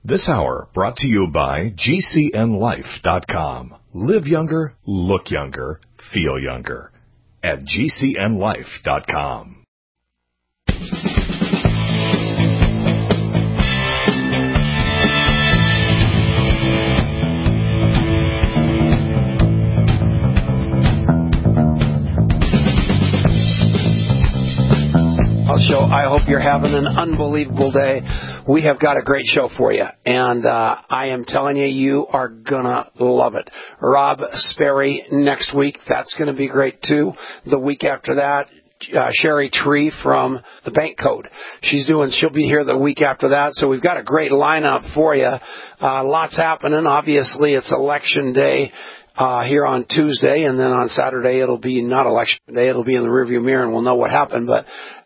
This hour brought to you by GCNLife.com. Live younger, look younger, feel younger at GCNLife.com. Show. I hope you're having an unbelievable day. We have got a great show for you, and I am telling you, you are gonna love it. Rob Sperry next week. That's gonna be great too. The week after that, Sherry Tree from the Bank Code. She'll be here the week after that. So we've got a great lineup for you. Lots happening. Obviously, it's election day. Here on Tuesday, and then on Saturday it'll be not election day, it'll be in the rearview mirror and we'll know what happened. But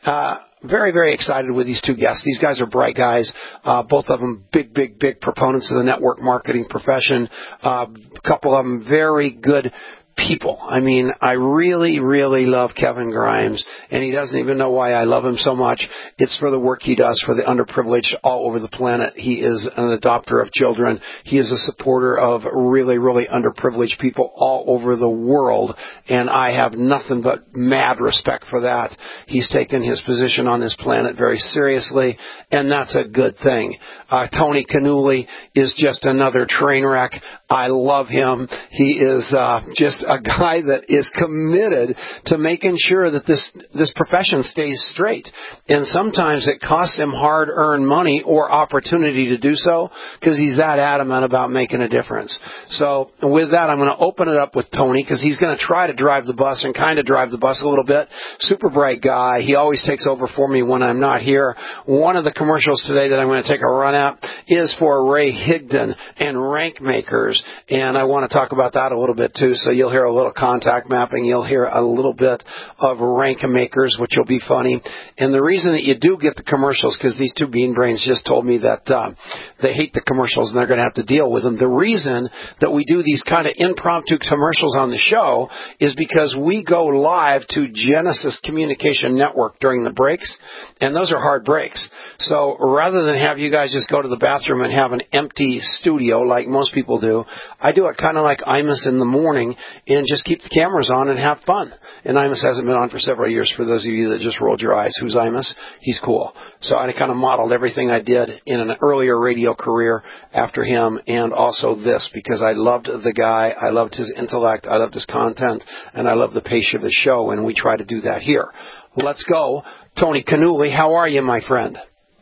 very, very excited with these two guests. These guys are bright guys, both of them big proponents of the network marketing profession. A couple of them very good people. I mean, I really, really love Kevin Grimes, and he doesn't even know why I love him so much. It's for the work he does for the underprivileged all over the planet. He is an adopter of children. He is a supporter of really, really underprivileged people all over the world, and I have nothing but mad respect for that. He's taken his position on this planet very seriously, and that's a good thing. Tony Cannuli is just another train wreck. I love him. He is just a guy that is committed to making sure that this profession stays straight. And sometimes it costs him hard-earned money or opportunity to do so because he's that adamant about making a difference. So with that, I'm going to open it up with Tony because he's going to try to drive the bus and kind of drive the bus a little bit. Super bright guy. He always takes over for me when I'm not here. One of the commercials today that I'm going to take a run at is for Ray Higdon and Rank Makers. And I want to talk about that a little bit too. So you'll hear a little contact mapping. You'll hear a little bit of Rank Makers, which will be funny. And the reason that you do get the commercials, because these two bean brains just told me that they hate the commercials and they're going to have to deal with them. The reason that we do these kind of impromptu commercials on the show is because we go live to Genesis Communication Network during the breaks, and those are hard breaks. So rather than have you guys just go to the bathroom and have an empty studio like most people do, I do it kind of like Imus in the morning and just keep the cameras on and have fun. And Imus hasn't been on for several years. For those of you that just rolled your eyes, who's Imus? He's cool. So I kind of modeled everything I did in an earlier radio career after him, and also this, because I loved the guy, I loved his intellect, I loved his content, and I loved the pace of his show, and we try to do that here. Let's go. Tony Cannuli, how are you, my friend?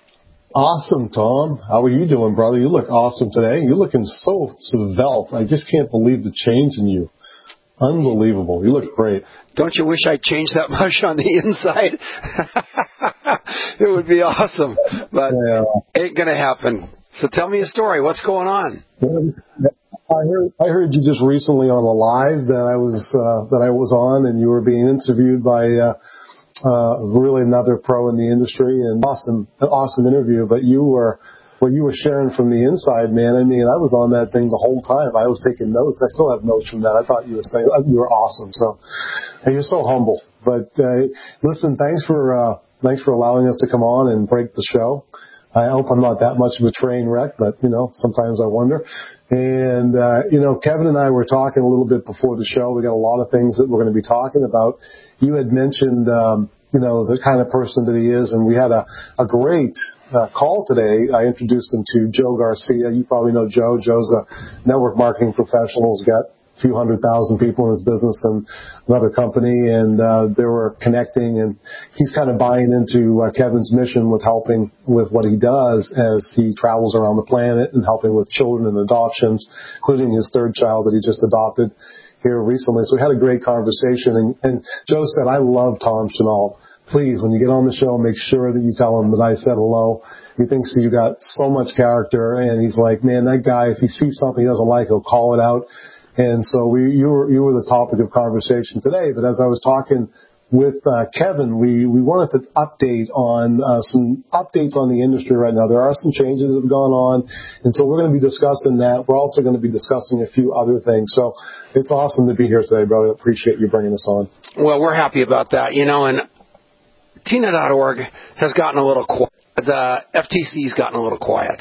Awesome, Tom. How are you doing, brother? You look awesome today. You're looking so svelte. I just can't believe the change in you. Unbelievable. You look great. Don't you wish I'd changed that much on the inside? It would be awesome, but ain't going to happen. So tell me a story. What's going on? I heard you just recently on a live that I was on, and you were being interviewed by really another pro in the industry, and an awesome interview. But what you were sharing from the inside, man, I mean, I was on that thing the whole time. I was taking notes. I still have notes from that. I thought you were saying you were awesome. So you're so humble. But listen, thanks for allowing us to come on and break the show. I hope I'm not that much of a train wreck, but sometimes I wonder. And Kevin and I were talking a little bit before the show. We got a lot of things that we're going to be talking about. You had mentioned the kind of person that he is, and we had a great call today. I introduced him to Joe Garcia. You probably know Joe. Joe's a network marketing professional. He's got a few 100,000 people in his business and another company, and they were connecting, and he's kind of buying into Kevin's mission with helping with what he does as he travels around the planet and helping with children and adoptions, including his third child that he just adopted here recently. So we had a great conversation, and Joe said, I love Tom Chenault. Please, when you get on the show, make sure that you tell him that I said hello. He thinks you got so much character, and he's like, man, that guy, if he sees something he doesn't like, he'll call it out. And so you were the topic of conversation today. But as I was talking with Kevin, we wanted to update on some updates on the industry right now. There are some changes that have gone on, and so we're going to be discussing that. We're also going to be discussing a few other things. So it's awesome to be here today, brother. I appreciate you bringing us on. Well, we're happy about that, and TINA.org has gotten a little quiet. The FTC's gotten a little quiet.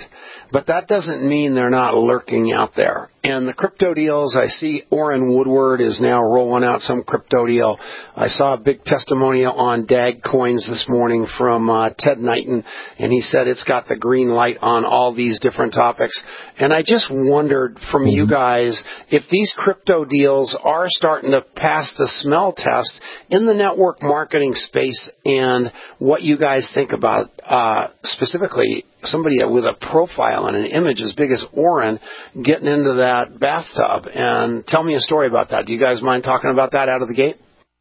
but that doesn't mean they're not lurking out there. And the crypto deals, I see Orrin Woodward is now rolling out some crypto deal. I saw a big testimonial on DAG Coins this morning from Ted Knighton, and he said it's got the green light on all these different topics. And I just wondered from you guys if these crypto deals are starting to pass the smell test in the network marketing space, and what you guys think about specifically somebody with a profile and an image as big as Orrin getting into that bathtub. And tell me a story about that. Do you guys mind talking about that out of the gate?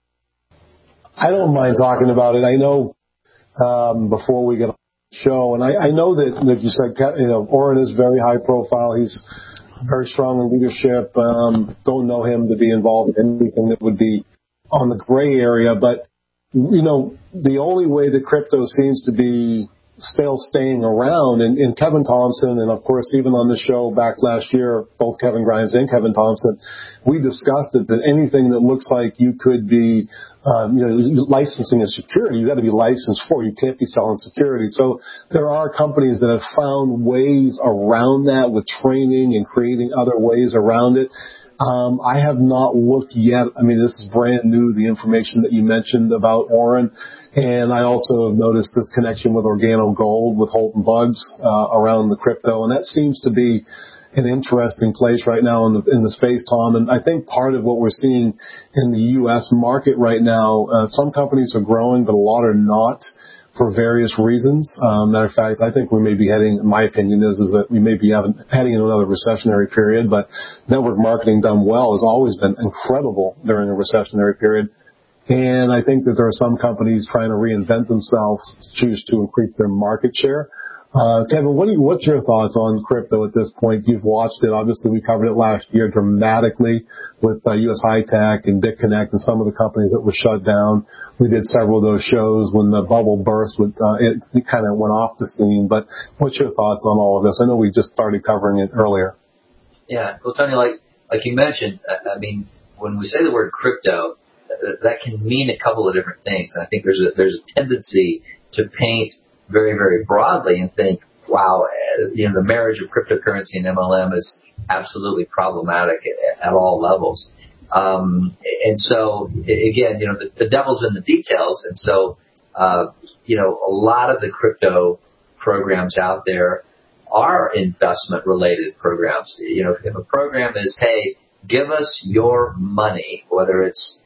I don't mind talking about it. I know before we get on the show, and I know that, like you said, Orrin is very high profile. He's very strong in leadership. Don't know him to be involved in anything that would be on the gray area. But, the only way that crypto seems to be still staying around, and Kevin Thompson, and of course even on the show back last year, both Kevin Grimes and Kevin Thompson, we discussed it, that anything that looks like you could be licensing a security, you got to be licensed for. You can't be selling security. So there are companies that have found ways around that with training and creating other ways around it. I have not looked yet. I mean, this is brand new, the information that you mentioned about Orrin. And I also have noticed this connection with Organo Gold, with Holton Bugs, around the crypto. And that seems to be an interesting place right now in the space, Tom. And I think part of what we're seeing in the U.S. market right now, some companies are growing, but a lot are not for various reasons. Matter of fact, I think we may be heading, my opinion is that we may be heading into another recessionary period, but network marketing done well has always been incredible during a recessionary period. And I think that there are some companies trying to reinvent themselves, choose to increase their market share. Kevin, what's your thoughts on crypto at this point? You've watched it. Obviously, we covered it last year dramatically with US High Tech and BitConnect and some of the companies that were shut down. We did several of those shows when the bubble burst. It kind of went off the scene. But what's your thoughts on all of this? I know we just started covering it earlier. Yeah. Well, Tony, like you mentioned, I mean, when we say the word crypto, that can mean a couple of different things. And I think there's a tendency to paint very, very broadly and think, wow, the marriage of cryptocurrency and MLM is absolutely problematic at all levels. And so, again, the devil's in the details. And so, a lot of the crypto programs out there are investment-related programs. If a program is, hey, give us your money, whether it's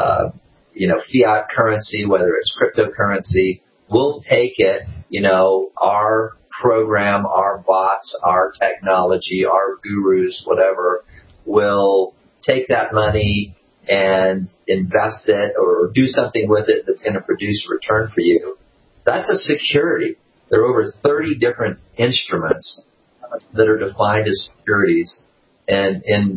fiat currency, whether it's cryptocurrency, we'll take it, our program, our bots, our technology, our gurus, whatever, will take that money and invest it or do something with it that's going to produce a return for you. That's a security. There are over 30 different instruments that are defined as securities. And in,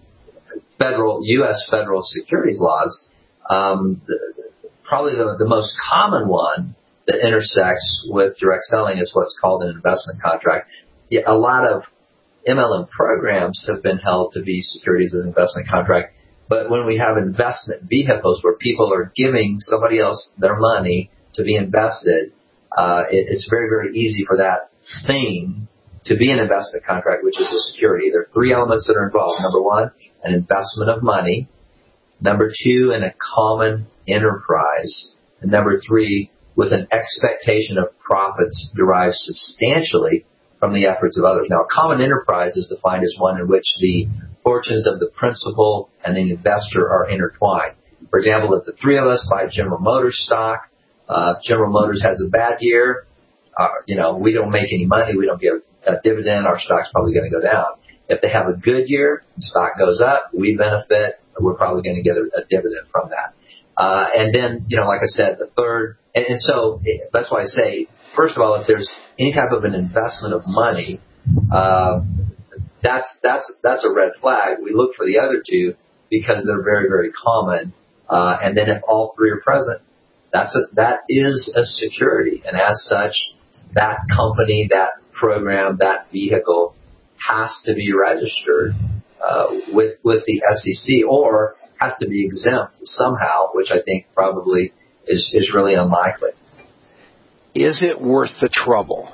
U.S. federal securities laws, probably the most common one that intersects with direct selling is what's called an investment contract. A lot of MLM programs have been held to be securities as investment contract, but when we have investment vehicles where people are giving somebody else their money to be invested, it's very, very easy for that thing to be an investment contract, which is a security. There are three elements that are involved. Number one, an investment of money. Number two, in a common enterprise. And number three, with an expectation of profits derived substantially from the efforts of others. Now, a common enterprise is defined as one in which the fortunes of the principal and the investor are intertwined. For example, if the three of us buy General Motors stock, General Motors has a bad year, we don't make any money, we don't get a dividend, our stock's probably going to go down. If they have a good year, the stock goes up, we benefit, we're probably going to get a dividend from that. And then, like I said, the third, and so that's why I say, first of all, if there's any type of an investment of money, that's a red flag. We look for the other two because they're very, very common. And then if all three are present, that is a security. And as such, that company, that program, that vehicle has to be registered with the SEC or has to be exempt somehow, which I think probably is really unlikely. Is it worth the trouble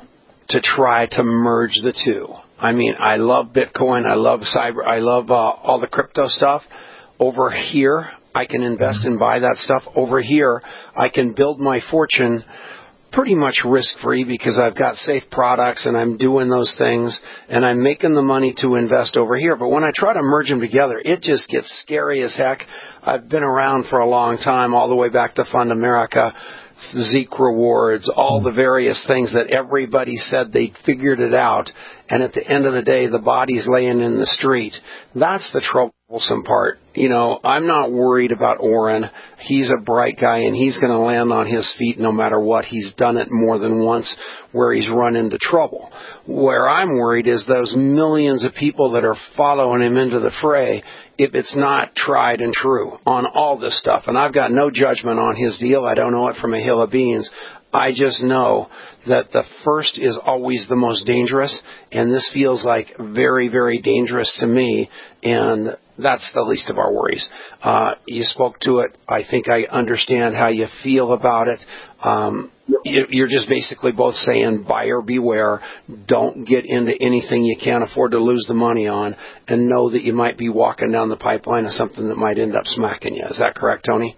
to try to merge the two. I mean, I love Bitcoin. I love cyber. I love all the crypto stuff. Over here, I can invest and buy that stuff. Over here, I can build my fortune pretty much risk-free because I've got safe products and I'm doing those things and I'm making the money to invest over here. But when I try to merge them together, it just gets scary as heck. I've been around for a long time, all the way back to Fund America, Zeek Rewards, all the various things that everybody said they'd figured it out. And at the end of the day, the body's laying in the street. That's the troublesome part. You know, I'm not worried about Oren. He's a bright guy, and he's going to land on his feet no matter what. He's done it more than once where he's run into trouble. Where I'm worried is those millions of people that are following him into the fray, if it's not tried and true on all this stuff. And I've got no judgment on his deal. I don't know it from a hill of beans. I just know that the first is always the most dangerous, and this feels like very, very dangerous to me, and that's the least of our worries. You spoke to it. I think I understand how you feel about it. You're just basically both saying buyer beware. Don't get into anything you can't afford to lose the money on, and know that you might be walking down the pipeline of something that might end up smacking you. Is that correct, Tony?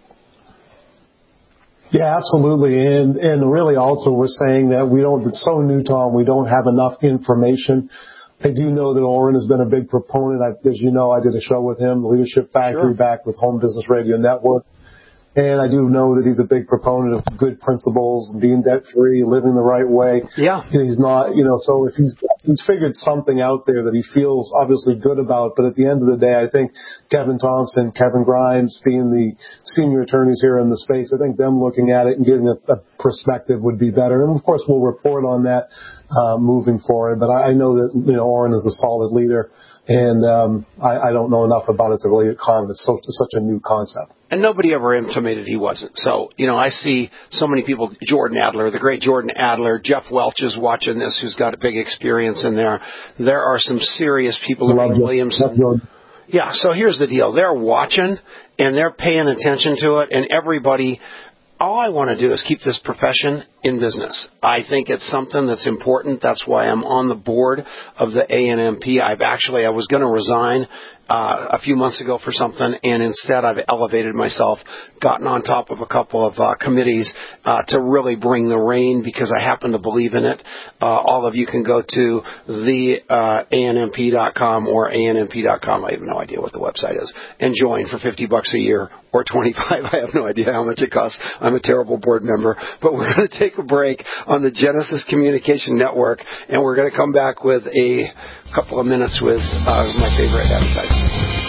Yeah, absolutely. And really also we're saying that it's so new, Tom, we don't have enough information. I do know that Oren has been a big proponent. As you know, I did a show with him, The Leadership Factory, back with Home Business Radio Network. And I do know that he's a big proponent of good principles, being debt-free, living the right way. Yeah. He's not, so if he's figured something out there that he feels obviously good about, but at the end of the day, I think Kevin Thompson, Kevin Grimes, being the senior attorneys here in the space, I think them looking at it and getting a perspective would be better. And of course, we'll report on that moving forward. But I know that, Oren is a solid leader. And I don't know enough about it to really comment. It's such a new concept. And nobody ever intimated he wasn't. So, I see so many people, Jordan Adler, the great Jordan Adler, Jeff Welch is watching this, who's got a big experience in there. There are some serious people, like Williamson. Yeah, so here's the deal. They're watching, and they're paying attention to it, and everybody, all I want to do is keep this profession in business. I think it's something that's important. That's why I'm on the board of the ANMP. I was going to resign a few months ago for something, and instead I've elevated myself, gotten on top of a couple of committees to really bring the rein because I happen to believe in it. All of you can go to the ANMP.com or ANMP.com. I have no idea what the website is, and join for $50 a year or $25. I have no idea how much it costs. I'm a terrible board member, but we're going to take a break on the Genesis Communication Network, and we're going to come back with a couple of minutes with my favorite advertiser.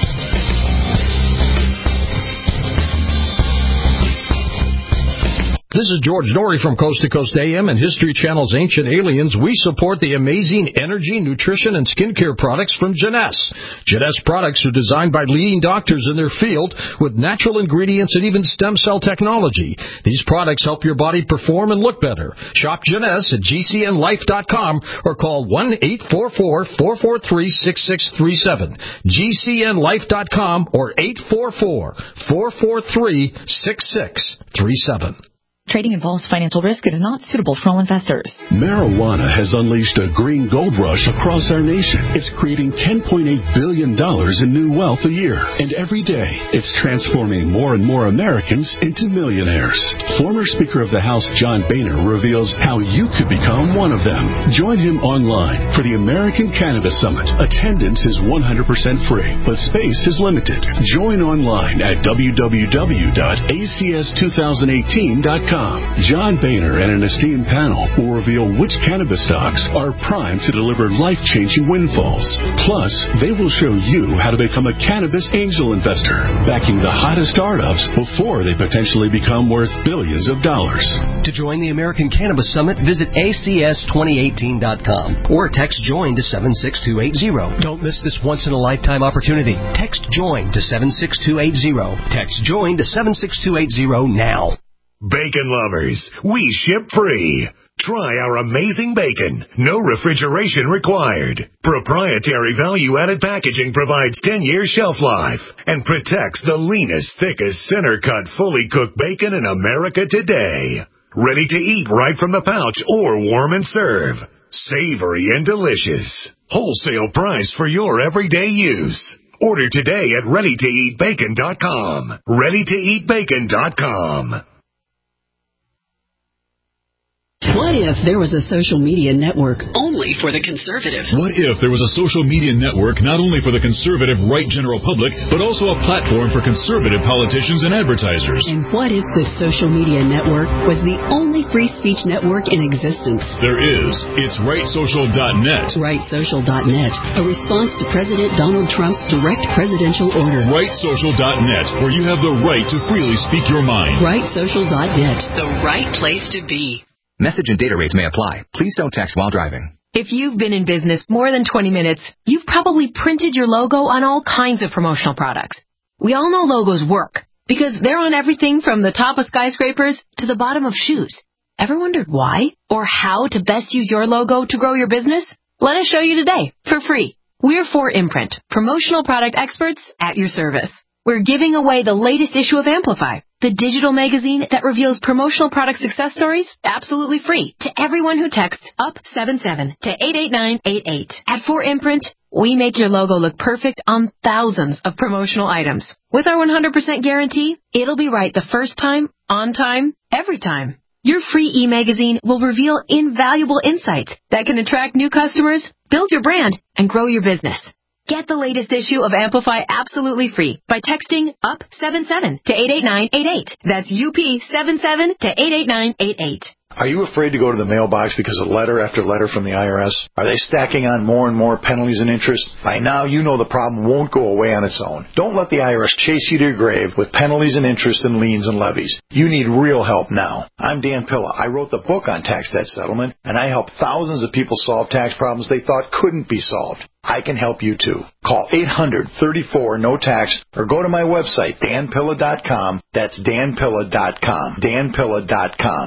This is George Norrie from Coast to Coast AM and History Channel's Ancient Aliens. We support the amazing energy, nutrition, and skincare products from Jeunesse. Jeunesse products are designed by leading doctors in their field with natural ingredients and even stem cell technology. These products help your body perform and look better. Shop Jeunesse at GCNlife.com or call 1-844-443-6637. GCNlife.com or 844-443-6637. Trading involves financial risk and is not suitable for all investors. Marijuana has unleashed a green gold rush across our nation. It's creating $10.8 billion in new wealth a year. And every day, it's transforming more and more Americans into millionaires. Former Speaker of the House John Boehner reveals how you could become one of them. Join him online for the American Cannabis Summit. Attendance is 100% free, but space is limited. Join online at www.acs2018.com. John Boehner and an esteemed panel will reveal which cannabis stocks are primed to deliver life-changing windfalls. Plus, they will show you how to become a cannabis angel investor, backing the hottest startups before they potentially become worth billions of dollars. To join the American Cannabis Summit, visit ACS2018.com or text JOIN to 76280. Don't miss this once-in-a-lifetime opportunity. Text JOIN to 76280. Text JOIN to 76280 now. Bacon lovers, we ship free. Try our amazing bacon. No refrigeration required. Proprietary value-added packaging provides 10 years shelf life and protects the leanest, thickest, center-cut, fully cooked bacon in America today. Ready to eat right from the pouch or warm and serve. Savory and delicious. Wholesale price for your everyday use. Order today at ReadyToEatBacon.com. ReadyToEatBacon.com. What if there was a social media network only for the conservative? What if there was a social media network not only for the conservative right general public, but also a platform for conservative politicians and advertisers? And what if the social media network was the only free speech network in existence? There is. It's RightSocial.net. RightSocial.net, a response to President Donald Trump's direct presidential order. RightSocial.net, where you have the right to freely speak your mind. RightSocial.net, the right place to be. Message and data rates may apply. Please don't text while driving. If you've been in business more than 20 minutes, you've probably printed your logo on all kinds of promotional products. We all know logos work because they're on everything from the top of skyscrapers to the bottom of shoes. Ever wondered why or how to best use your logo to grow your business? Let us show you today for free. We're 4imprint, promotional product experts at your service. We're giving away the latest issue of Amplify, the digital magazine that reveals promotional product success stories absolutely free to everyone who texts UP77 to 88988. At 4imprint, we make your logo look perfect on thousands of promotional items. With our 100% guarantee, it'll be right the first time, on time, every time. Your free e-magazine will reveal invaluable insights that can attract new customers, build your brand, and grow your business. Get the latest issue of Amplify absolutely free by texting UP77 to 88988. That's UP77 to 88988. Are you afraid to go to the mailbox because of letter after letter from the IRS? Are they stacking on more and more penalties and interest? By now, you know the problem won't go away on its own. Don't let the IRS chase you to your grave with penalties and interest and liens and levies. You need real help now. I'm Dan Pilla. I wrote the book on tax debt settlement, and I help thousands of people solve tax problems they thought couldn't be solved. I can help you too. Call 800-34-NO-TAX or go to my website, danpilla.com. That's danpilla.com. danpilla.com.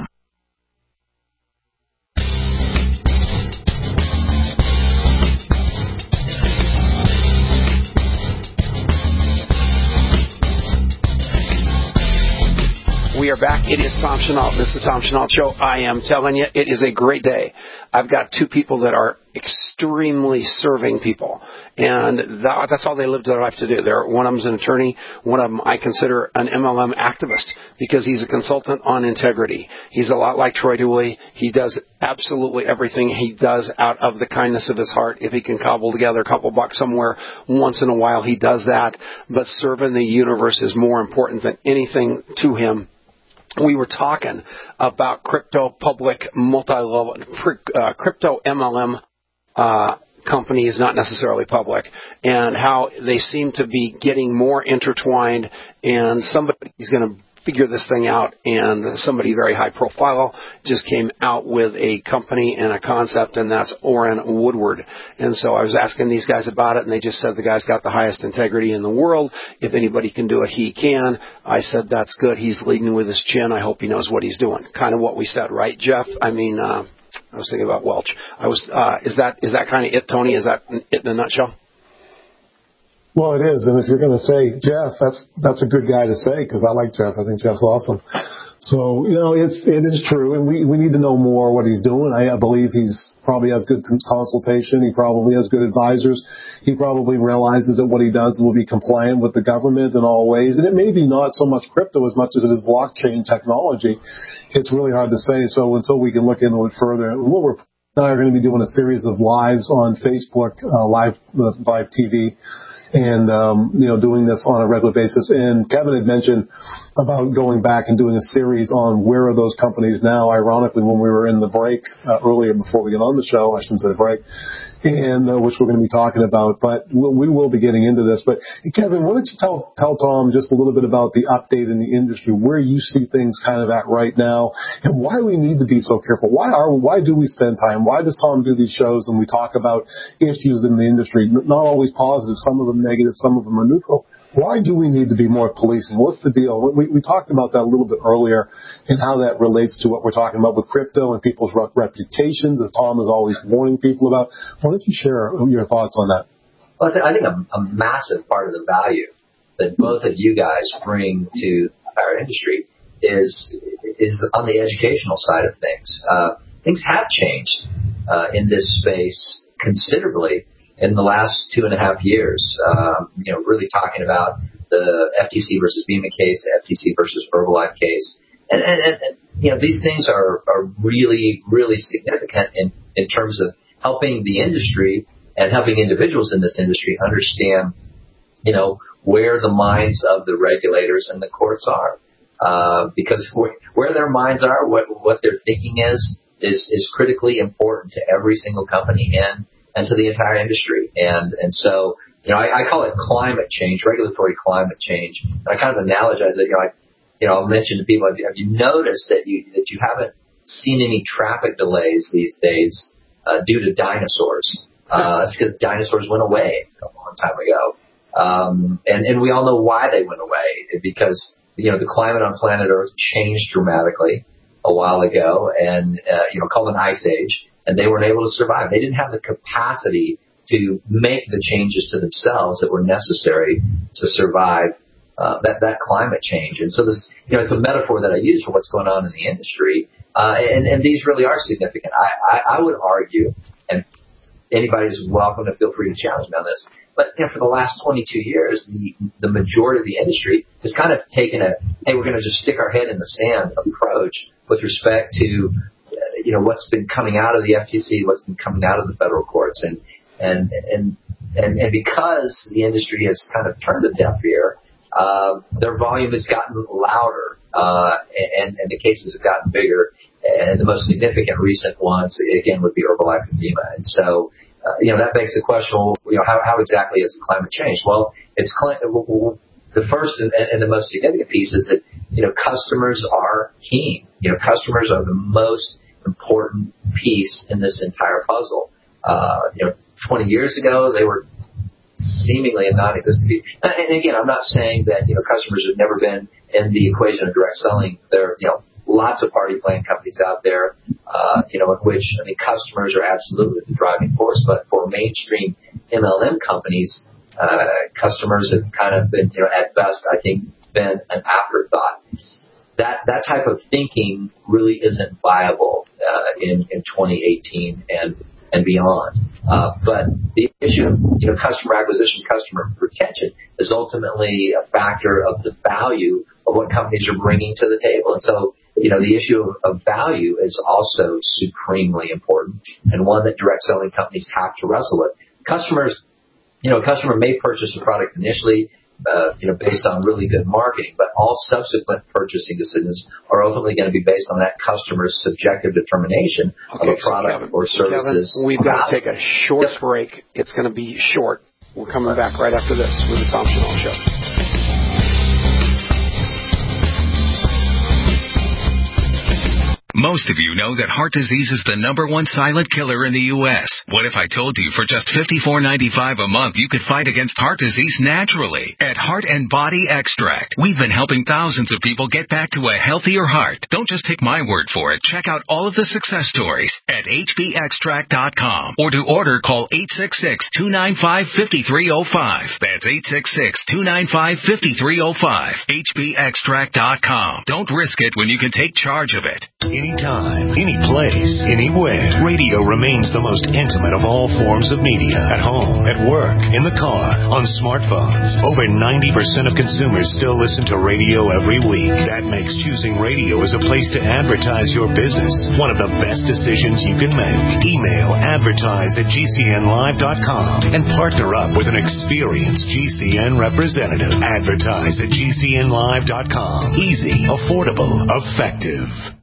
We are back. It is Tom Chenault. This is the Tom Chenault Show. I am telling you, it is a great day. I've got two people that are extremely serving people, and that's all they live their life to do. One of them's an attorney. One of them I consider an MLM activist because he's a consultant on integrity. He's a lot like Troy Dooley. He does absolutely everything he does out of the kindness of his heart. If he can cobble together a couple bucks somewhere once in a while, he does that. But serving the universe is more important than anything to him. We were talking about crypto public multi-level, crypto MLM companies, not necessarily public, and how they seem to be getting more intertwined, and somebody's going to figure this thing out, and somebody very high profile just came out with a company and a concept, and that's Orrin Woodward. And so I was asking these guys about it, and they just said the guy's got the highest integrity in the world. If anybody can do it, he can. I said, that's good. He's leading with his chin. I hope he knows what he's doing. Kind of what we said, right, Jeff? I mean, I was thinking about Welch. Is that kind of it, Tony? Is that it in a nutshell? Well, it is, and if you're going to say Jeff, that's a good guy to say because I like Jeff. I think Jeff's awesome. So it is true, and we need to know more what he's doing. I believe he's probably has good consultation. He probably has good advisors. He probably realizes that what he does will be compliant with the government in all ways. And it may be not so much crypto as much as it is blockchain technology. It's really hard to say. So until we can look into it further, what we're now going to be doing a series of lives on Facebook, live TV. And, doing this on a regular basis. And Kevin had mentioned about going back and doing a series on where are those companies now. Ironically, when we were in the break earlier before we get on the show, I shouldn't say break, and which we're going to be talking about. But we will be getting into this. But Kevin, why don't you tell Tom just a little bit about the update in the industry, where you see things kind of at right now, and why we need to be so careful. Why do we spend time? Why does Tom do these shows and we talk about issues in the industry? Not always positive, some of them negative, some of them are neutral. Why do we need to be more policing? What's the deal? We talked about that a little bit earlier and how that relates to what we're talking about with crypto and people's reputations, as Tom is always warning people about. Why don't you share your thoughts on that? Well, I think a massive part of the value that both of you guys bring to our industry is on the educational side of things. Things have changed. in this space considerably in the last 2.5 years. Really talking about the FTC versus Beeman case, the FTC versus Herbalife case. And these things are really, really significant in terms of helping the industry and helping individuals in this industry understand, where the minds of the regulators and the courts are. Because where their minds are, what their thinking is critically important to every single company and to the entire industry. And so, I call it climate change, regulatory climate change. And I kind of analogize it, I'll mention to people, have you noticed that you haven't seen any traffic delays these days due to dinosaurs? That's because dinosaurs went away a long time ago. And we all know why they went away, because, the climate on planet Earth changed dramatically a while ago and, called an ice age, and they weren't able to survive. They didn't have the capacity to make the changes to themselves that were necessary to survive that climate change. And so this, it's a metaphor that I use for what's going on in the industry. And these really are significant. I would argue, and anybody's welcome to feel free to challenge me on this, but for the last 22 years, the majority of the industry has kind of taken a, hey, we're going to just stick our head in the sand approach with respect to, what's been coming out of the FTC, what's been coming out of the federal courts. And because the industry has kind of turned a deaf ear, their volume has gotten louder, and the cases have gotten bigger. And the most significant recent ones, again, would be Herbalife and Vima. And so, that begs the question, how exactly is the climate change? Well, the first and the most significant piece is that, customers are key. Customers are the most important piece in this entire puzzle. 20 years ago, they were seemingly a non-existent piece. And again, I'm not saying that, customers have never been in the equation of direct selling. There, lots of party plan companies out there, in which, customers are absolutely the driving force. But for mainstream MLM companies, customers have kind of been, at best, I think, been an afterthought. That type of thinking really isn't viable in 2018 and beyond. But the issue of customer acquisition, customer retention is ultimately a factor of the value of what companies are bringing to the table. And so, the issue of value is also supremely important, and one that direct selling companies have to wrestle with. Customers, a customer may purchase a product initially, based on really good marketing, but all subsequent purchasing decisions are ultimately going to be based on that customer's subjective determination of a product or services. Kevin, we've got to take a short break. It's going to be short. We're coming back right after this with the Tom Chenal Show. Most of you know that heart disease is the #1 silent killer in the U.S. What if I told you for just $54.95 a month you could fight against heart disease naturally? At Heart and Body Extract, we've been helping thousands of people get back to a healthier heart. Don't just take my word for it. Check out all of the success stories at hbextract.com, or to order, call 866-295-5305. That's 866-295-5305. hbextract.com. Don't risk it when you can take charge of it. Anytime, any place, anywhere. Radio remains the most intimate of all forms of media. At home, at work, in the car, on smartphones. Over 90% of consumers still listen to radio every week. That makes choosing radio as a place to advertise your business one of the best decisions you can make. Email advertise@gcnlive.com and partner up with an experienced GCN representative. Advertise@gcnlive.com. Easy, affordable, effective.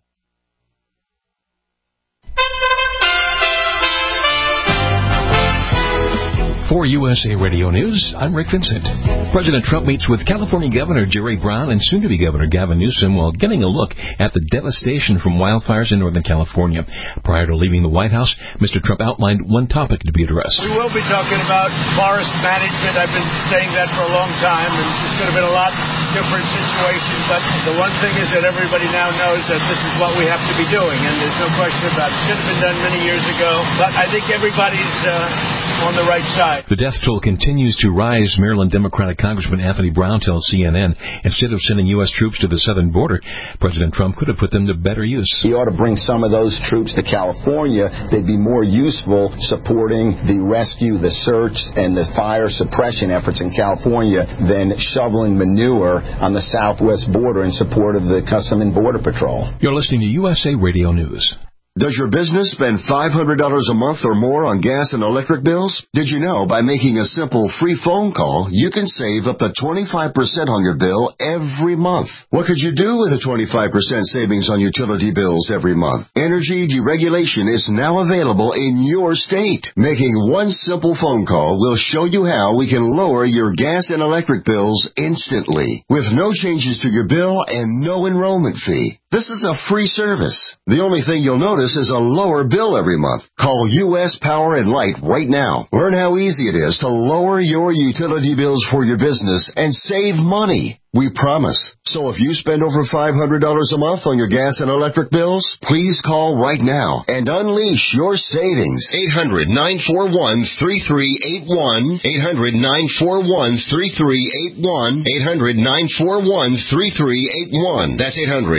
For USA Radio News, I'm Rick Vincent. President Trump meets with California Governor Jerry Brown and soon-to-be Governor Gavin Newsom while getting a look at the devastation from wildfires in Northern California. Prior to leaving the White House, Mr. Trump outlined one topic to be addressed. We will be talking about forest management. I've been saying that for a long time, and it's going to be a lot different situation. But the one thing is that everybody now knows that this is what we have to be doing, and there's no question about it. It should have been done many years ago. But I think everybody's on the right side. The death toll continues to rise. Maryland Democratic Congressman Anthony Brown tells CNN, instead of sending U.S. troops to the southern border, President Trump could have put them to better use. He ought to bring some of those troops to California. They'd be more useful supporting the rescue, the search, and the fire suppression efforts in California than shoveling manure on the southwest border in support of the Customs and Border Patrol. You're listening to USA Radio News. Does your business spend $500 a month or more on gas and electric bills? Did you know by making a simple free phone call, you can save up to 25% on your bill every month? What could you do with a 25% savings on utility bills every month? Energy deregulation is now available in your state. Making one simple phone call will show you how we can lower your gas and electric bills instantly, with no changes to your bill and no enrollment fee. This is a free service. The only thing you'll notice is a lower bill every month. Call U.S. Power and Light right now. Learn how easy it is to lower your utility bills for your business and save money. We promise. So if you spend over $500 a month on your gas and electric bills, please call right now and unleash your savings. 800-941-3381. 800-941-3381. 800-941-3381. That's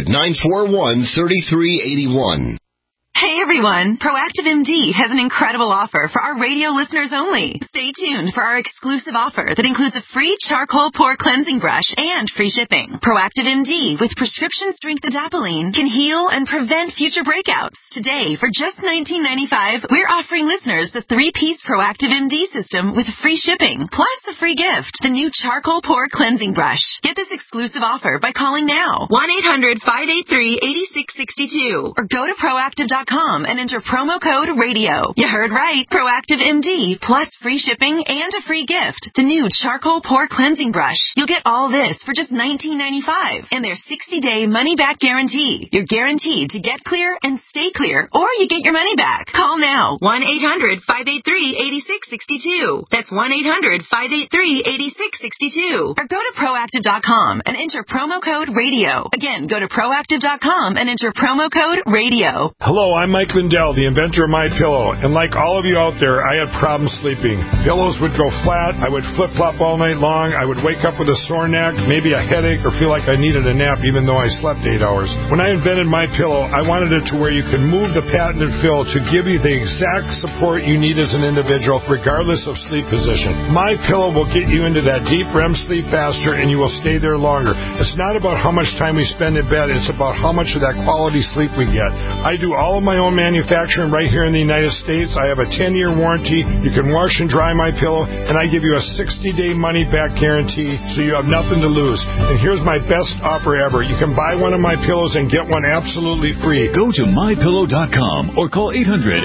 800-941-3381. Hey everyone, Proactive MD has an incredible offer for our radio listeners only. Stay tuned for our exclusive offer that includes a free charcoal pore cleansing brush and free shipping. Proactive MD with prescription strength adapalene can heal and prevent future breakouts. Today, for just $19.95, we're offering listeners the 3-piece Proactive MD system with free shipping, plus a free gift, the new charcoal pore cleansing brush. Get this exclusive offer by calling now, 1-800-583-8662, or go to proactive.com and enter promo code RADIO. You heard right. Proactive MD plus free shipping and a free gift. The new charcoal pore cleansing brush. You'll get all this for just $19.95 and their 60-day money-back guarantee. You're guaranteed to get clear and stay clear, or you get your money back. Call now. 1-800-583-8662. That's 1-800-583-8662. Or go to proactive.com and enter promo code RADIO. Again, go to proactive.com and enter promo code RADIO. Hello, I'm Mike Lindell, the inventor of MyPillow, and like all of you out there, I had problems sleeping. Pillows would go flat, I would flip-flop all night long, I would wake up with a sore neck, maybe a headache, or feel like I needed a nap even though I slept 8 hours. When I invented MyPillow, I wanted it to where you can move the patented fill to give you the exact support you need as an individual, regardless of sleep position. MyPillow will get you into that deep REM sleep faster, and you will stay there longer. It's not about how much time we spend in bed, it's about how much of that quality sleep we get. I do all of my own manufacturing right here in the United States. I have a 10-year warranty. You can wash and dry my pillow, and I give you a 60-day money-back guarantee, so you have nothing to lose. And here's my best offer ever. You can buy one of my pillows and get one absolutely free. Go to MyPillow.com or call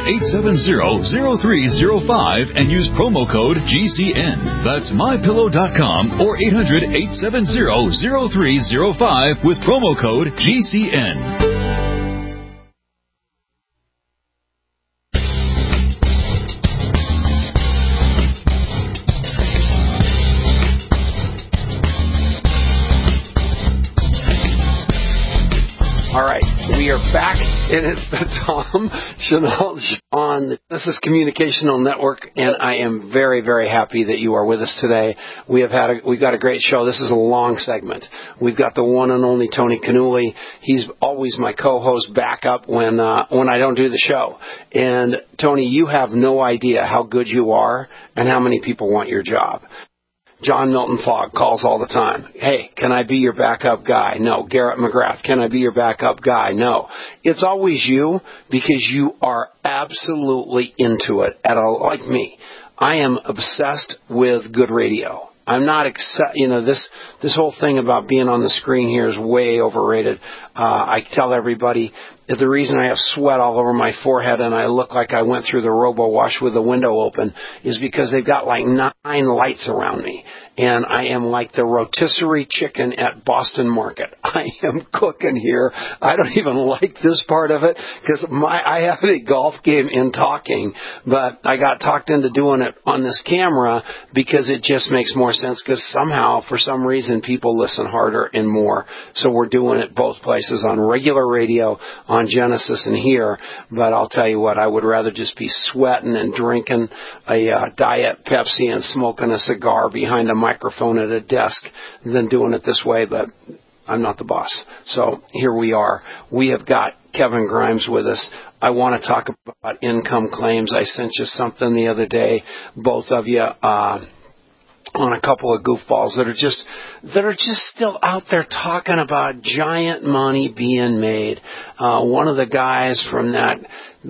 800-870-0305 and use promo code GCN. That's MyPillow.com or 800-870-0305 with promo code GCN. All right, we are back, and it's the Tom Chenault on This is Communicational Network, and I am very, very happy that you are with us today. We've got a great show. This is a long segment. We've got the one and only Tony Canuli. He's always my co-host backup when I don't do the show. And Tony, you have no idea how good you are and how many people want your job. John Milton Fogg calls all the time. Hey, can I be your backup guy? No. Garrett McGrath, can I be your backup guy? No. It's always you because you are absolutely into it. Like me, I am obsessed with good radio. I'm not this whole thing about being on the screen here is way overrated. I tell everybody that the reason I have sweat all over my forehead and I look like I went through the robo-wash with the window open is because they've got like 9 lights around me. And I am like the rotisserie chicken at Boston Market. I am cooking here. I don't even like this part of it because I have a golf game in talking, but I got talked into doing it on this camera because it just makes more sense because somehow, for some reason, people listen harder and more. So we're doing it both places on regular radio, on on Genesis and here, but I'll tell you what, I would rather just be sweating and drinking a Diet Pepsi and smoking a cigar behind a microphone at a desk than doing it this way, but I'm not the boss. So here we are. We have got Kevin Grimes with us. I want to talk about income claims. I sent you something the other day, both of you, on a couple of goofballs that are just still out there talking about giant money being made. One of the guys from that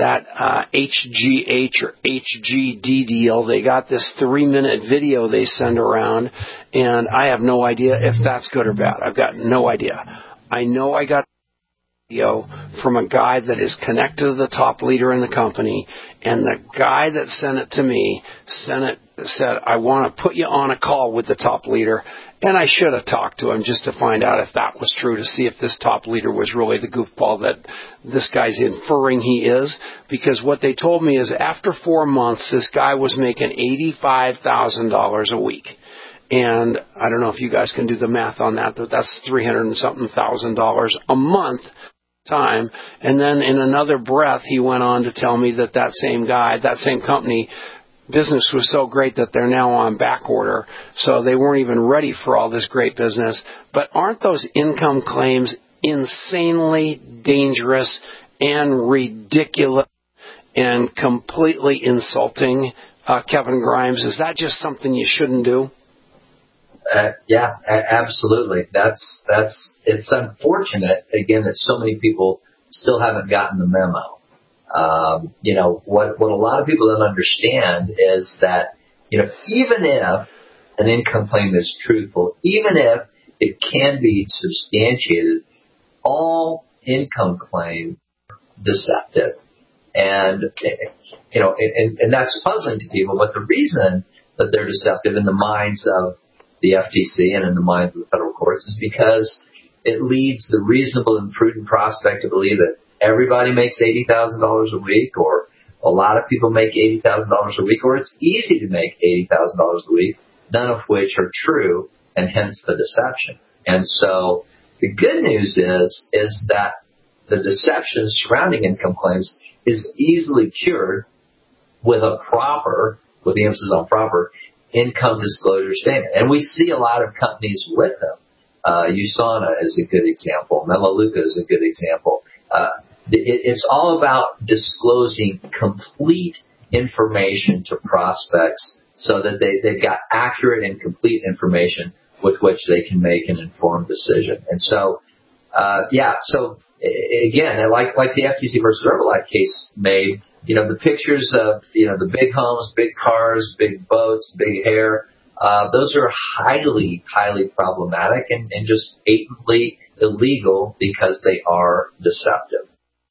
HGH or HGD deal, they got this 3-minute video they send around, and I have no idea if that's good or bad. I've got no idea. I know I got video from a guy that is connected to the top leader in the company, and the guy that sent it to me said, I want to put you on a call with the top leader. And I should have talked to him just to find out if that was true, to see if this top leader was really the goofball that this guy's inferring he is. Because what they told me is after 4 months, this guy was making $85,000 a week. And I don't know if you guys can do the math on that, but that's $300 and something thousand a month time. And then in another breath, he went on to tell me that same guy, that same company, business was so great that they're now on back order, so they weren't even ready for all this great business. But aren't those income claims insanely dangerous and ridiculous and completely insulting, Kevin Grimes? Is that just something you shouldn't do? Yeah, absolutely. It's unfortunate, again, that so many people still haven't gotten the memo. What a lot of people don't understand is that, even if an income claim is truthful, even if it can be substantiated, all income claims are deceptive. And that's puzzling to people, but the reason that they're deceptive in the minds of the FTC and in the minds of the federal courts is because it leads the reasonable and prudent prospect to believe that everybody makes $80,000 a week, or a lot of people make $80,000 a week, or it's easy to make $80,000 a week, none of which are true, and hence the deception. And so the good news is that the deception surrounding income claims is easily cured with a proper, with the emphasis on proper, income disclosure statement. And we see a lot of companies with them. USANA is a good example. Melaleuca is a good example. It's all about disclosing complete information to prospects so that they've got accurate and complete information with which they can make an informed decision. And so, so again, like the FTC versus Herbalife case made, the pictures of, the big homes, big cars, big boats, big hair, those are highly, highly problematic and just patently illegal because they are deceptive.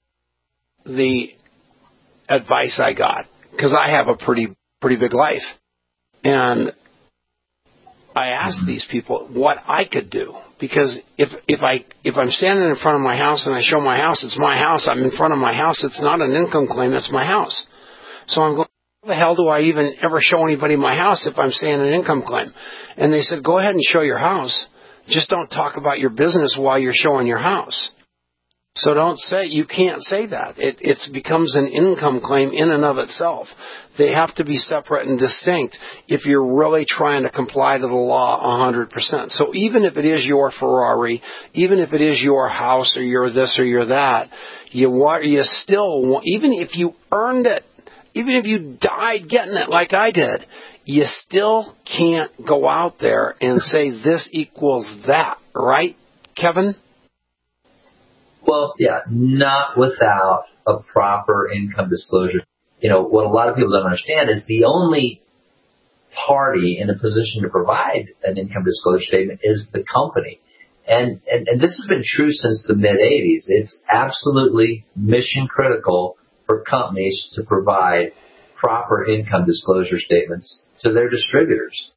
The advice I got, because I have a pretty big life, and I asked these people what I could do, because if I'm standing in front of my house and I show my house, it's my house. I'm in front of my house. It's not an income claim. It's my house. So I'm going, how the hell do I even ever show anybody my house if I'm saying an income claim? And they said, go ahead and show your house. Just don't talk about your business while you're showing your house. So you can't say that. It becomes an income claim in and of itself. They have to be separate and distinct if you're really trying to comply to the law 100%. So even if it is your Ferrari, even if it is your house or you're this or you're that, you still, even if you earned it, even if you died getting it like I did, you still can't go out there and say this equals that, right, Kevin? Well, yeah, not without a proper income disclosure. What a lot of people don't understand is the only party in a position to provide an income disclosure statement is the company. And this has been true since the mid-'80s. It's absolutely mission critical for companies to provide proper income disclosure statements to their distributors.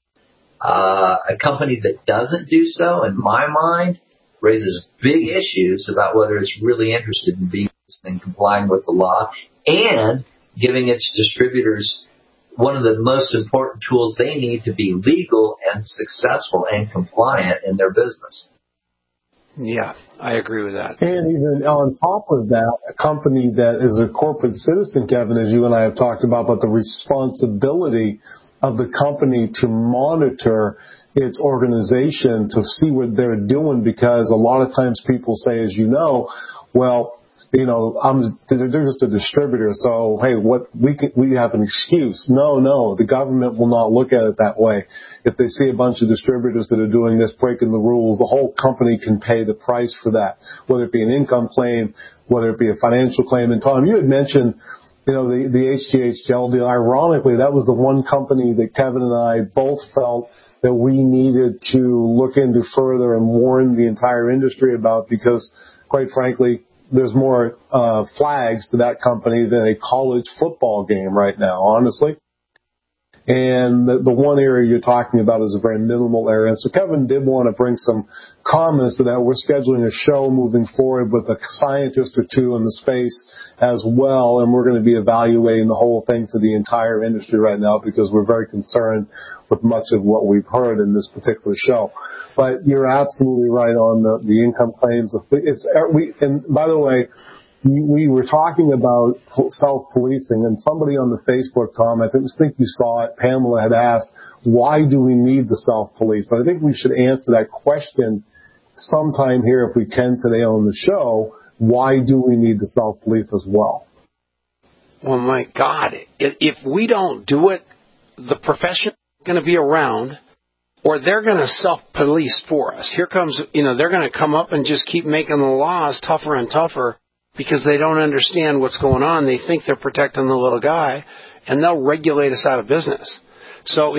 A company that doesn't do so, in my mind, raises big issues about whether it's really interested in being and complying with the law and giving its distributors one of the most important tools they need to be legal and successful and compliant in their business. Yeah, I agree with that. And even on top of that, a company that is a corporate citizen, Kevin, as you and I have talked about, but the responsibility of the company to monitor its organization to see what they're doing, because a lot of times people say, as you know, well, they're just a distributor, so hey, we have an excuse. No, the government will not look at it that way. If they see a bunch of distributors that are doing this, breaking the rules, the whole company can pay the price for that, whether it be an income claim, whether it be a financial claim. And Tom, you had mentioned, the HGH gel deal. Ironically, that was the one company that Kevin and I both felt that we needed to look into further and warn the entire industry about, because, quite frankly, there's more flags to that company than a college football game right now, honestly. And the one area you're talking about is a very minimal area. And so Kevin did want to bring some comments to that. We're scheduling a show moving forward with a scientist or two in the space as well, and we're going to be evaluating the whole thing for the entire industry right now, because we're very concerned with much of what we've heard in this particular show. But you're absolutely right on the income claims. And by the way, we were talking about self-policing, and somebody on the Facebook, Tom, I think you saw it, Pamela had asked, why do we need the self-police? And I think we should answer that question sometime here, if we can, today on the show. Why do we need the self-police as well? Well, my God, if we don't do it, the profession is going to be around, or they're going to self-police for us. Here comes, they're going to come up and just keep making the laws tougher and tougher, because they don't understand what's going on. They think they're protecting the little guy, and they'll regulate us out of business. So if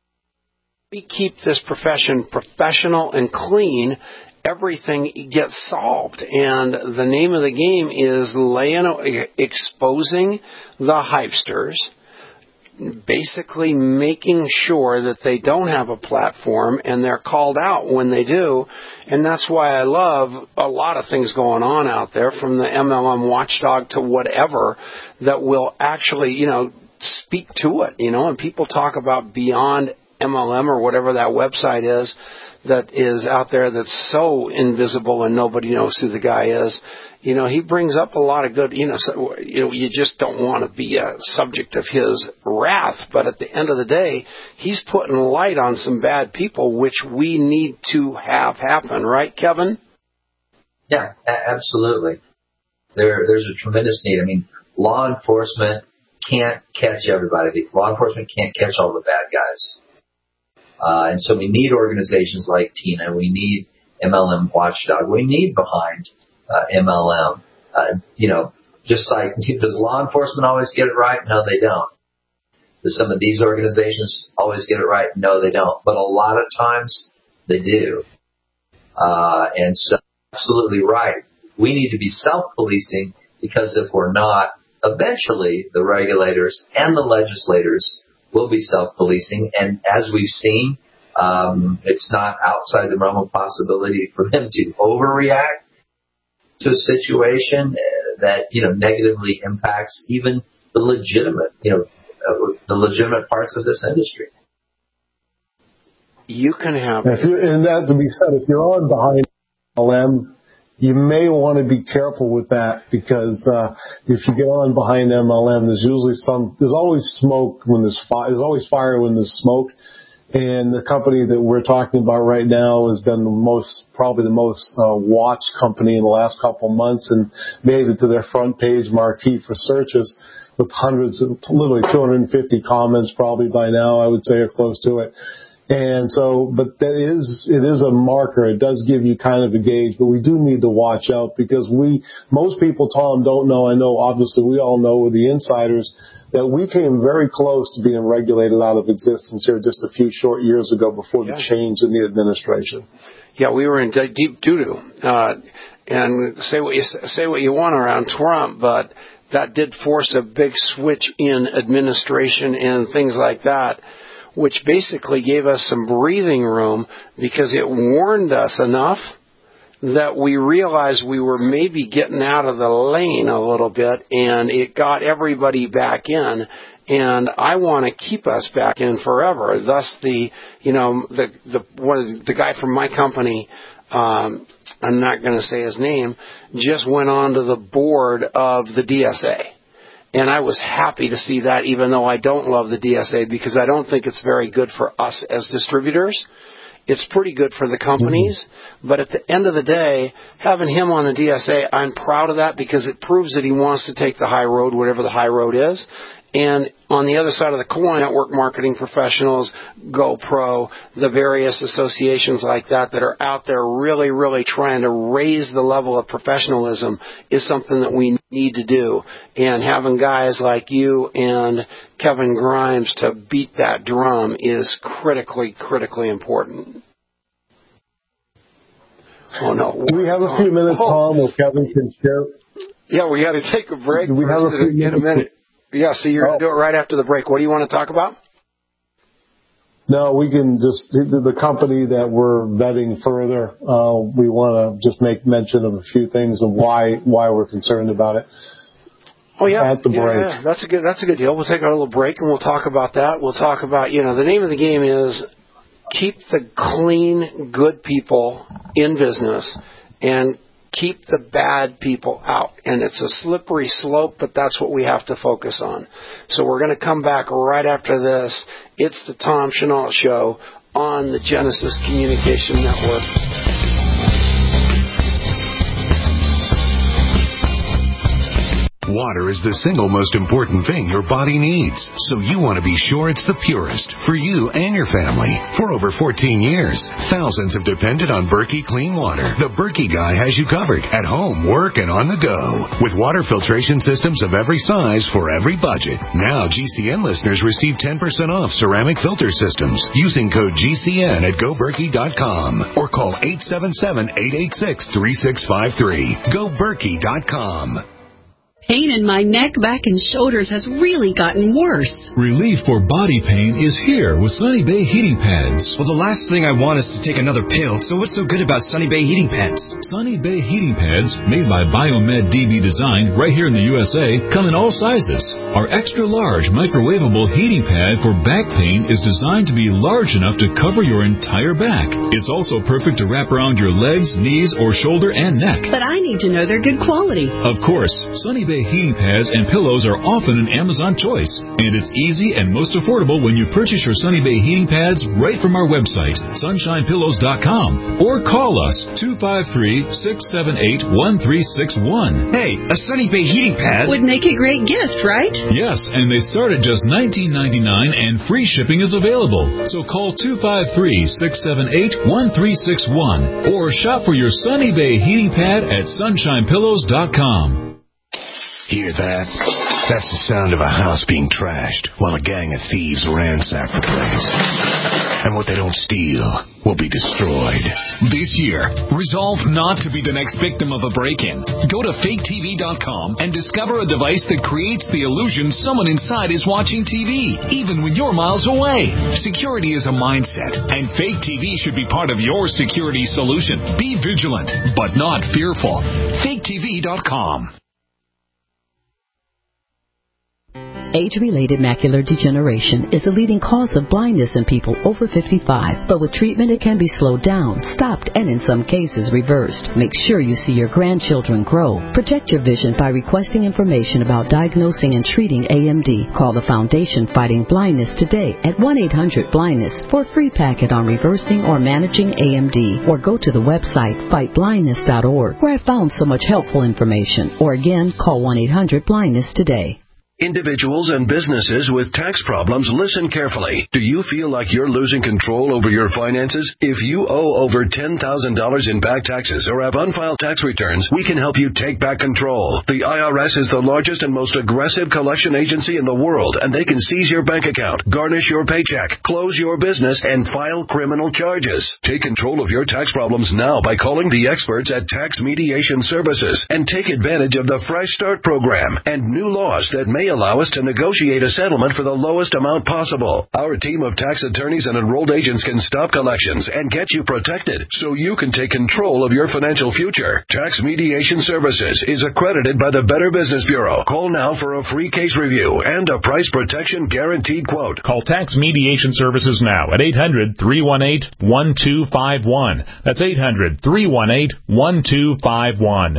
we keep this profession professional and clean, everything gets solved. And the name of the game is exposing the hypesters, basically making sure that they don't have a platform and they're called out when they do. And that's why I love a lot of things going on out there, from the MLM watchdog to whatever, that will actually, speak to it, and people talk about Beyond MLM or whatever that website is that is out there that's so invisible and nobody knows who the guy is. He brings up a lot of good, you just don't want to be a subject of his wrath. But at the end of the day, he's putting light on some bad people, which we need to have happen. Right, Kevin? Yeah, absolutely. There's a tremendous need. I mean, law enforcement can't catch everybody. Law enforcement can't catch all the bad guys. And so we need organizations like TINA. We need MLM Watchdog. We need Behind MLM. Just like, does law enforcement always get it right? No, they don't. Does some of these organizations always get it right? No, they don't. But a lot of times they do. And so, absolutely right. We need to be self-policing, because if we're not, eventually the regulators and the legislators will be self-policing. And as we've seen, it's not outside the realm of possibility for them to overreact to a situation that, negatively impacts even the legitimate parts of this industry. You can have, and that to be said, if you're on Behind MLM, you may want to be careful with that, because if you get on Behind MLM, there's always smoke when there's fire. There's always fire when there's smoke. And the company that we're talking about right now has been probably the most watched company in the last couple of months, and made it to their front page marquee for searches with literally 250 comments probably by now, I would say, or close to it. And so, but it is a marker. It does give you kind of a gauge, but we do need to watch out, because most people, Tom, don't know. I know, obviously, we all know, with the insiders, that we came very close to being regulated out of existence here just a few short years ago, before the change in the administration. Yeah, we were in deep doo-doo. And say what you want around Trump, but that did force a big switch in administration and things like that, which basically gave us some breathing room, because it warned us enough that we realized we were maybe getting out of the lane a little bit, and it got everybody back in. And I want to keep us back in forever. Thus, the guy from my company, I'm not going to say his name, just went on to the board of the DSA. And I was happy to see that, even though I don't love the DSA, because I don't think it's very good for us as distributors. It's pretty good for the companies. But at the end of the day, having him on the DSA, I'm proud of that because it proves that he wants to take the high road, whatever the high road is. And on the other side of the coin, network marketing professionals, GoPro, the various associations like that are out there really, really trying to raise the level of professionalism is something that we need to do. And having guys like you and Kevin Grimes to beat that drum is critically, critically important. Oh, no. Do we have a few minutes, Tom, where Kevin can share? Yeah, we got to take a break. Do we have a few minutes? In a minute. Yeah, so you're going to do it right after the break. What do you want to talk about? No, we can just, the company that we're vetting further, we want to just make mention of a few things of why we're concerned about it. Oh, yeah. At the break. Yeah, that's a good deal. We'll take our little break and we'll talk about that. We'll talk about, the name of the game is keep the clean, good people in business and keep the bad people out. And it's a slippery slope, but that's what we have to focus on. So we're going to come back right after this. It's the Tom Chenault Show on the Genesis Communication Network. Water is the single most important thing your body needs, so you want to be sure it's the purest for you and your family. For over 14 years, thousands have depended on Berkey Clean Water. The Berkey guy has you covered at home, work, and on the go. With water filtration systems of every size for every budget. Now GCN listeners receive 10% off ceramic filter systems using code GCN at GoBerkey.com or call 877-886-3653. GoBerkey.com. Pain in my neck, back, and shoulders has really gotten worse. Relief for body pain is here with Sunny Bay Heating Pads. Well, the last thing I want is to take another pill, so what's so good about Sunny Bay Heating Pads? Sunny Bay Heating Pads, made by Biomed DB Design right here in the USA, come in all sizes. Our extra-large microwavable heating pad for back pain is designed to be large enough to cover your entire back. It's also perfect to wrap around your legs, knees, or shoulder and neck. But I need to know they're good quality. Of course, Sunny Bay heating pads and pillows are often an Amazon choice, and it's easy and most affordable when you purchase your Sunny Bay heating pads right from our website, sunshinepillows.com, or call us 253-678-1361. Hey, a Sunny Bay heating pad would make a great gift, right? Yes, and they start at just $19.99 and free shipping is available. So call 253-678-1361 or shop for your Sunny Bay heating pad at sunshinepillows.com. Hear that? That's the sound of a house being trashed while a gang of thieves ransack the place. And what they don't steal will be destroyed. This year, resolve not to be the next victim of a break-in. Go to faketv.com and discover a device that creates the illusion someone inside is watching TV, even when you're miles away. Security is a mindset, and Fake TV should be part of your security solution. Be vigilant, but not fearful. faketv.com. Age-related macular degeneration is the leading cause of blindness in people over 55. But with treatment, it can be slowed down, stopped, and in some cases reversed. Make sure you see your grandchildren grow. Protect your vision by requesting information about diagnosing and treating AMD. Call the Foundation Fighting Blindness today at 1-800-BLINDNESS for a free packet on reversing or managing AMD. Or go to the website fightblindness.org, where I found so much helpful information. Or again, call 1-800-BLINDNESS today. Individuals and businesses with tax problems, listen carefully. Do you feel like you're losing control over your finances? If you owe over $10,000 in back taxes or have unfiled tax returns, we can help you take back control. The IRS is the largest and most aggressive collection agency in the world, and they can seize your bank account, garnish your paycheck, close your business, and file criminal charges. Take control of your tax problems now by calling the experts at Tax Mediation Services and take advantage of the Fresh Start program and new laws that make may allow us to negotiate a settlement for the lowest amount possible. Our team of tax attorneys and enrolled agents can stop collections and get you protected so you can take control of your financial future. Tax Mediation Services is accredited by the Better Business Bureau. Call now for a free case review and a price protection guaranteed quote. Call Tax Mediation Services now at 800-318-1251. That's 800-318-1251.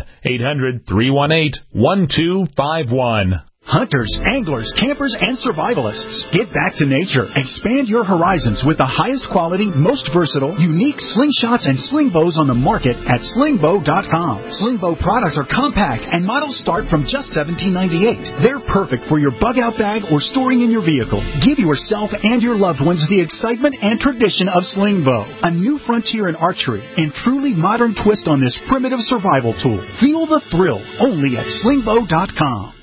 800-318-1251. Hunters, anglers, campers, and survivalists. Get back to nature. Expand your horizons with the highest quality, most versatile, unique slingshots and sling bows on the market at slingbow.com. Slingbow products are compact and models start from just $17.98. They're perfect for your bug out bag or storing in your vehicle. Give yourself and your loved ones the excitement and tradition of Slingbow, a new frontier in archery and truly modern twist on this primitive survival tool. Feel the thrill only at slingbow.com.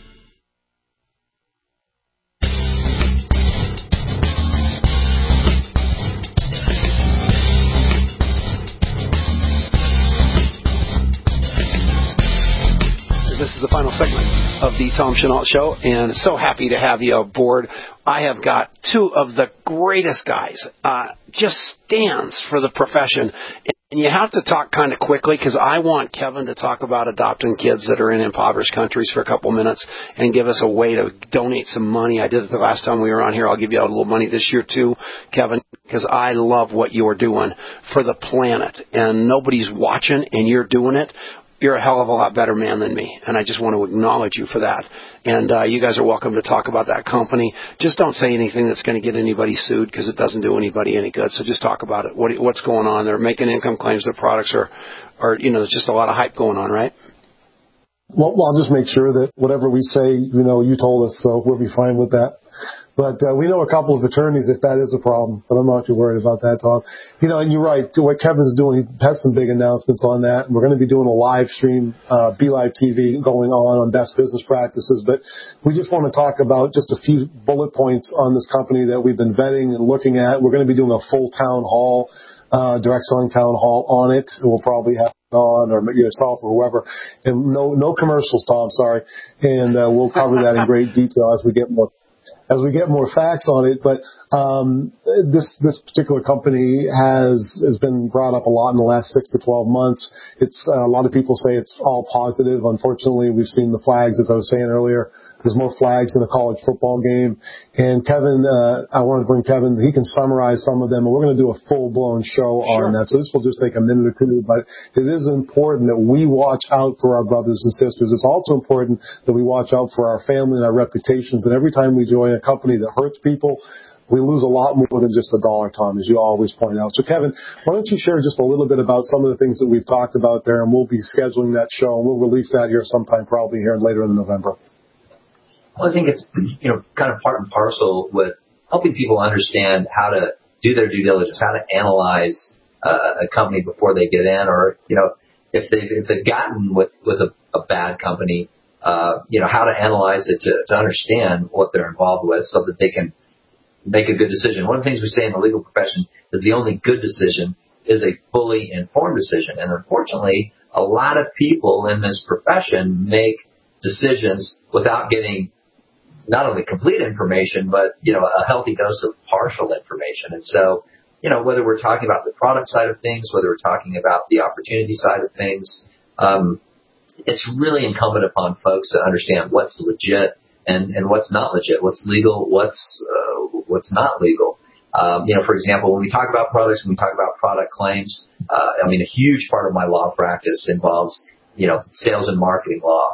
This is the final segment of the Tom Chenault Show, and so happy to have you aboard. I have got two of the greatest guys, just stands for the profession. And you have to talk kind of quickly because I want Kevin to talk about adopting kids that are in impoverished countries for a couple minutes and give us a way to donate some money. I did it the last time we were on here. I'll give you a little money this year too, Kevin, because I love what you're doing for the planet. And nobody's watching and you're doing it. You're a hell of a lot better man than me, and I just want to acknowledge you for that. And you guys are welcome to talk about that company. Just don't say anything that's going to get anybody sued because it doesn't do anybody any good. So just talk about it. What's going on? They're making income claims. Their products are there's just a lot of hype going on, right? Well, I'll just make sure that whatever we say, you told us, so we'll be fine with that. But we know a couple of attorneys if that is a problem, but I'm not too worried about that, Tom. And you're right. What Kevin's doing, he has some big announcements on that. And we're going to be doing a live stream, BeLive TV going on best business practices. But we just want to talk about just a few bullet points on this company that we've been vetting and looking at. We're going to be doing a full town hall, direct selling town hall on it. We'll probably have on or yourself or whoever. And no commercials, Tom, sorry. And we'll cover that in great detail as we get more facts on it. But this particular company has been brought up a lot in the last 6 to 12 months. It's a lot of people say it's all positive. Unfortunately, we've seen the flags, as I was saying earlier. There's more flags in a college football game. And Kevin, I wanted to bring Kevin. He can summarize some of them, and we're going to do a full-blown show on that. So this will just take a minute or two, but it is important that we watch out for our brothers and sisters. It's also important that we watch out for our family and our reputations. And every time we join a company that hurts people, we lose a lot more than just a dollar, Tom, as you always point out. So, Kevin, why don't you share just a little bit about some of the things that we've talked about there, and we'll be scheduling that show, and we'll release that here sometime probably here later in November. Well, I think it's, kind of part and parcel with helping people understand how to do their due diligence, how to analyze a company before they get in, or, if they've gotten with a bad company, how to analyze it to understand what they're involved with so that they can make a good decision. One of the things we say in the legal profession is the only good decision is a fully informed decision. And unfortunately, a lot of people in this profession make decisions without getting not only complete information, but, a healthy dose of partial information. And so, whether we're talking about the product side of things, whether we're talking about the opportunity side of things, it's really incumbent upon folks to understand what's legit and what's not legit, what's legal, what's not legal. For example, when we talk about products, when we talk about product claims, a huge part of my law practice involves, sales and marketing law.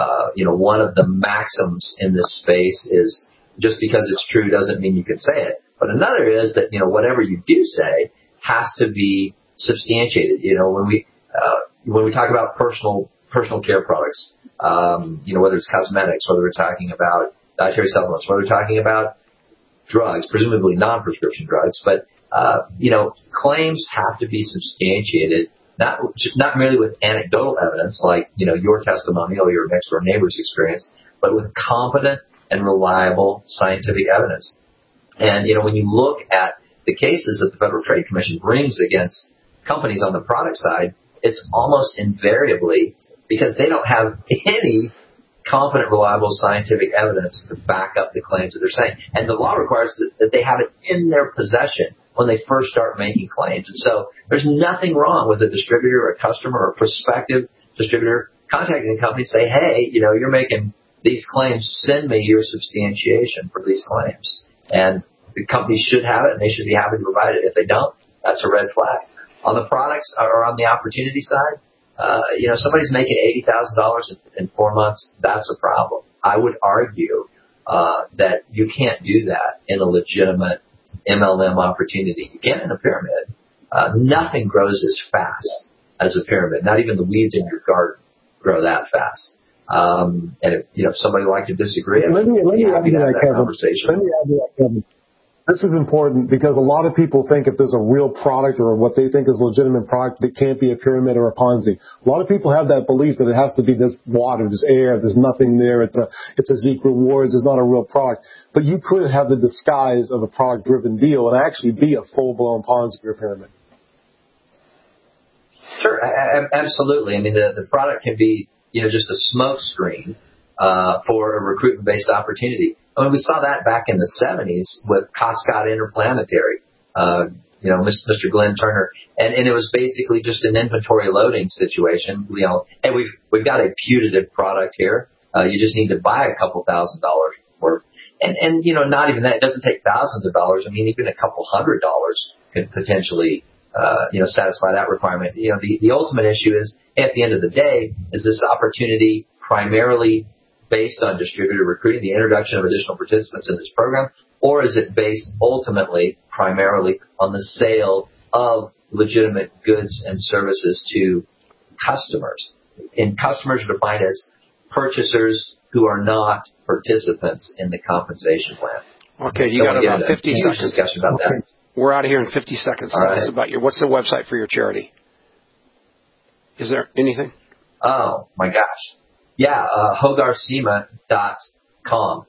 One of the maxims in this space is just because it's true doesn't mean you can say it. But another is that, whatever you do say has to be substantiated. When we talk about personal care products, whether it's cosmetics, whether we're talking about dietary supplements, whether we're talking about drugs, presumably non-prescription drugs, but, claims have to be substantiated, not merely with anecdotal evidence like, your testimonial or your next door neighbor's experience, but with competent and reliable scientific evidence. And, when you look at the cases that the Federal Trade Commission brings against companies on the product side, it's almost invariably because they don't have any competent, reliable scientific evidence to back up the claims that they're saying. And the law requires that they have it in their possession when they first start making claims. And so there's nothing wrong with a distributor or a customer or a prospective distributor contacting the company and say, hey, you're making these claims, send me your substantiation for these claims. And the company should have it, and they should be happy to provide it. If they don't, that's a red flag. On the products or on the opportunity side, somebody's making $80,000 in 4 months, that's a problem. I would argue that you can't do that in a legitimate MLM opportunity. You can in a pyramid. Nothing grows as fast as a pyramid. Not even the weeds in your garden grow that fast. And if somebody would like to disagree, let me add to that conversation. Let me add to that, Kevin. This is important because a lot of people think if there's a real product or what they think is a legitimate product, it can't be a pyramid or a Ponzi. A lot of people have that belief that it has to be this water, this air, there's nothing there, it's a Zeke Rewards, it's not a real product. But you could have the disguise of a product-driven deal and actually be a full-blown Ponzi or pyramid. Sure, absolutely. I mean, the product can be, just a smoke screen for a recruitment-based opportunity. I mean, we saw that back in the 70s with Coscott Interplanetary, Mr. Glenn Turner. And it was basically just an inventory loading situation. Hey, we've got a putative product here. You just need to buy a couple $1,000s worth. And not even that. It doesn't take thousands of dollars. I mean, even a couple $100 could potentially, satisfy that requirement. The ultimate issue is, at the end of the day, is this opportunity primarily based on distributor recruiting, the introduction of additional participants in this program, or is it based ultimately primarily on the sale of legitimate goods and services to customers? And customers are defined as purchasers who are not participants in the compensation plan. Okay, you got about 50 seconds. Discussion about that. We're out of here in 50 seconds. All right. Tell us about what's the website for your charity? Is there anything? Oh, my gosh. Yeah, HogarCima.com,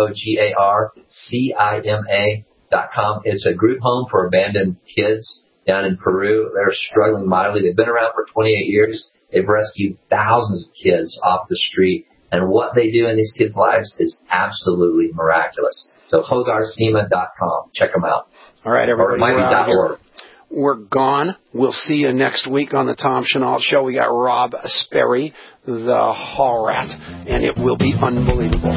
HogarCima.com. It's a group home for abandoned kids down in Peru. They're struggling mightily. They've been around for 28 years. They've rescued thousands of kids off the street. And what they do in these kids' lives is absolutely miraculous. So HogarCima.com. Check them out. All right, everybody. Or it might be .org. We're gone. We'll see you next week on the Tom Chenault Show. We got Rob Sperry, the Hall Rat, and it will be unbelievable.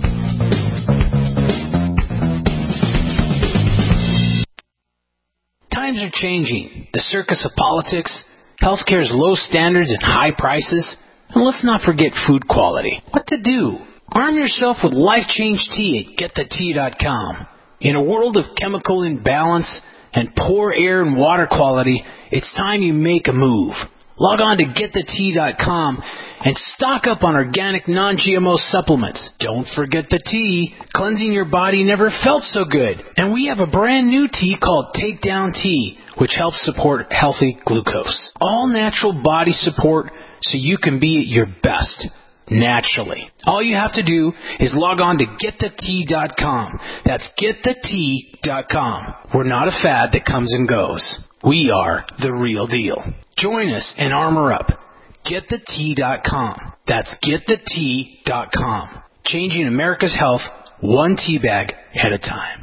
Times are changing. The circus of politics, healthcare's low standards and high prices, and let's not forget food quality. What to do? Arm yourself with Life Change Tea at GetTheTea.com. In a world of chemical imbalance and poor air and water quality, it's time you make a move. Log on to GetTheTea.com and stock up on organic non-GMO supplements. Don't forget the tea. Cleansing your body never felt so good. And we have a brand new tea called Takedown Tea, which helps support healthy glucose. All natural body support so you can be at your best. Naturally. All you have to do is log on to GetTheTea.com. That's GetTheTea.com. We're not a fad that comes and goes. We are the real deal. Join us and armor up. GetTheTea.com. That's GetTheTea.com. Changing America's health one tea bag at a time.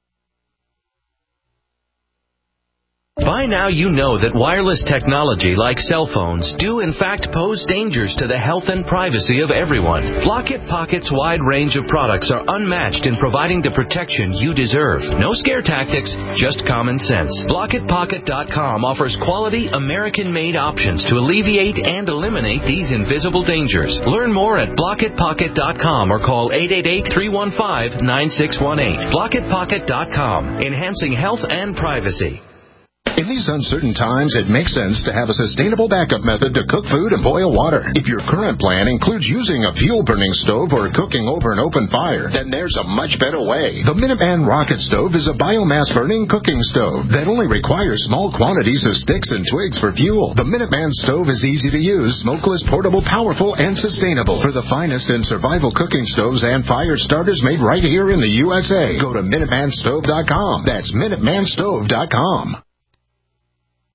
By now you know that wireless technology like cell phones do in fact pose dangers to the health and privacy of everyone. Block-It Pocket's wide range of products are unmatched in providing the protection you deserve. No scare tactics, just common sense. BlockItPocket.com offers quality American-made options to alleviate and eliminate these invisible dangers. Learn more at BlockItPocket.com or call 888-315-9618. BlockItPocket.com, enhancing health and privacy. In these uncertain times, it makes sense to have a sustainable backup method to cook food and boil water. If your current plan includes using a fuel-burning stove or cooking over an open fire, then there's a much better way. The Minuteman Rocket Stove is a biomass-burning cooking stove that only requires small quantities of sticks and twigs for fuel. The Minuteman Stove is easy to use, smokeless, portable, powerful, and sustainable. For the finest in survival cooking stoves and fire starters made right here in the USA, go to MinutemanStove.com. That's MinutemanStove.com.